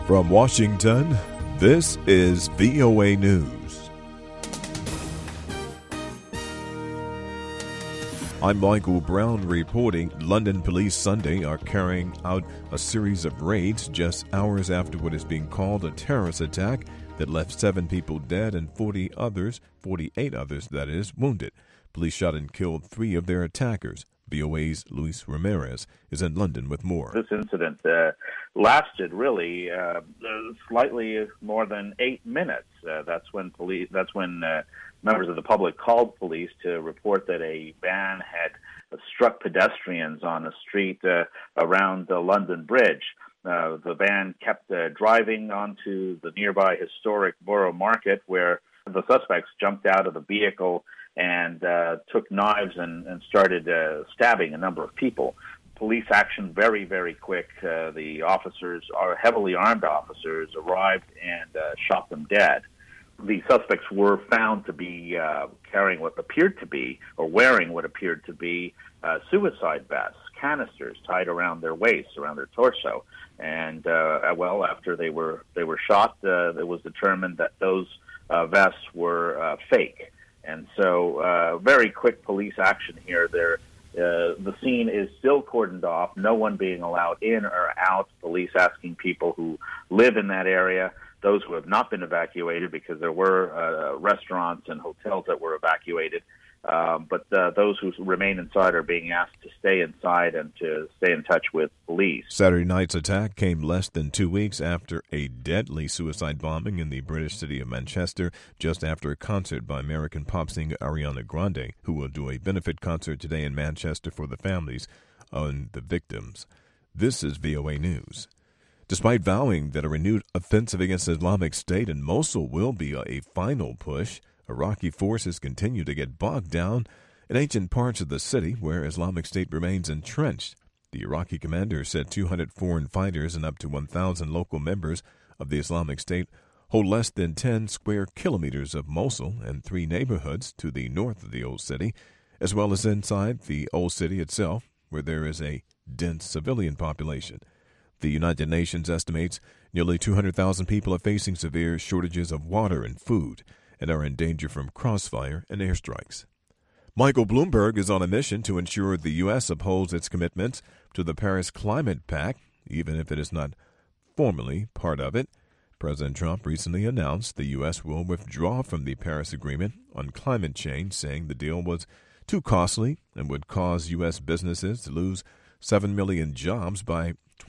From Washington, this is VOA News. I'm Michael Brown reporting. London police Sunday are carrying out a series of raids just hours after what is being called a terrorist attack that left 7 people dead and 48 others, wounded. Police shot and killed 3 of their attackers. VOA's Luis Ramirez is in London with more. This incident lasted really slightly more than 8 minutes. That's when members of the public called police to report that a van had struck pedestrians on a street around the London Bridge. The van kept driving onto the nearby historic Borough Market, where the suspects jumped out of the vehicle and took knives and started stabbing a number of people. Police action very, very quick. The officers, heavily armed officers, arrived and shot them dead. The suspects were found to be carrying what appeared to be, or wearing what appeared to be, suicide vests, canisters tied around their waists, around their torso. And after they were shot, it was determined that those vests were fake. And so very quick police action here. The scene is still cordoned off, no one being allowed in or out, police asking people who live in that area, those who have not been evacuated, because there were restaurants and hotels that were evacuated, but those who remain inside are being asked to stay inside and to stay in touch with police. Saturday night's attack came less than 2 weeks after a deadly suicide bombing in the British city of Manchester, just after a concert by American pop singer Ariana Grande, who will do a benefit concert today in Manchester for the families of the victims. This is VOA News. Despite vowing that a renewed offensive against Islamic State in Mosul will be a final push, Iraqi forces continue to get bogged down in ancient parts of the city where Islamic State remains entrenched. The Iraqi commander said 200 foreign fighters and up to 1,000 local members of the Islamic State hold less than 10 square kilometers of Mosul and 3 neighborhoods to the north of the old city, as well as inside the old city itself, where there is a dense civilian population. The United Nations estimates nearly 200,000 people are facing severe shortages of water and food and are in danger from crossfire and airstrikes. Michael Bloomberg is on a mission to ensure the U.S. upholds its commitments to the Paris Climate Pact, even if it is not formally part of it. President Trump recently announced the U.S. will withdraw from the Paris Agreement on climate change, saying the deal was too costly and would cause U.S. businesses to lose 7 million jobs by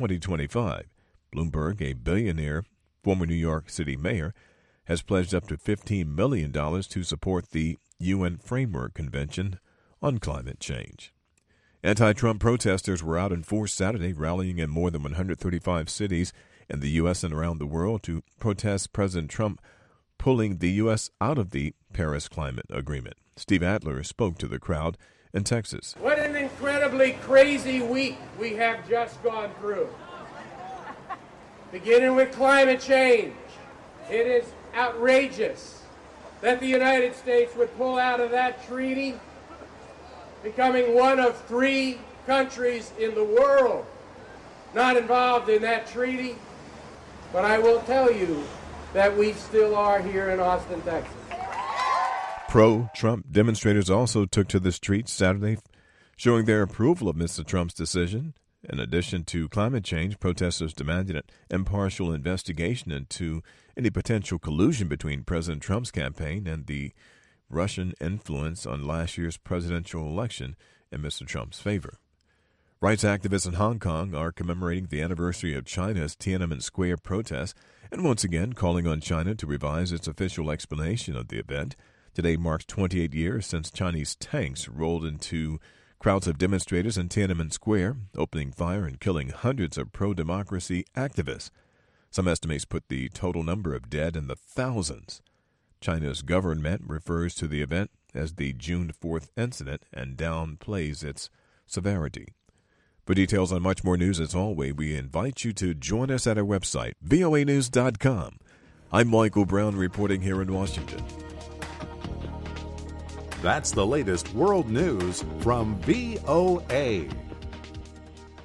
2025. Bloomberg, a billionaire, former New York City mayor, has pledged up to $15 million to support the UN Framework Convention on Climate Change. Anti-Trump protesters were out in force Saturday, rallying in more than 135 cities in the U.S. and around the world to protest President Trump pulling the U.S. out of the Paris Climate Agreement. Steve Adler spoke to the crowd in Texas. What an incredibly crazy week we have just gone through. Beginning with climate change, it is outrageous that the United States would pull out of that treaty, becoming one of 3 countries in the world not involved in that treaty. But I will tell you that we still are here in Austin, Texas. Pro-Trump demonstrators also took to the streets Saturday, showing their approval of Mr. Trump's decision. In addition to climate change, protesters demanded an impartial investigation into any potential collusion between President Trump's campaign and the Russian influence on last year's presidential election in Mr. Trump's favor. Rights activists in Hong Kong are commemorating the anniversary of China's Tiananmen Square protests and once again calling on China to revise its official explanation of the event. Today marks 28 years since Chinese tanks rolled into crowds of demonstrators in Tiananmen Square, opening fire and killing hundreds of pro-democracy activists. Some estimates put the total number of dead in the thousands. China's government refers to the event as the June 4th incident and downplays its severity. For details on much more news, as always, we invite you to join us at our website, voanews.com. I'm Michael Brown reporting here in Washington. That's the latest world news from VOA.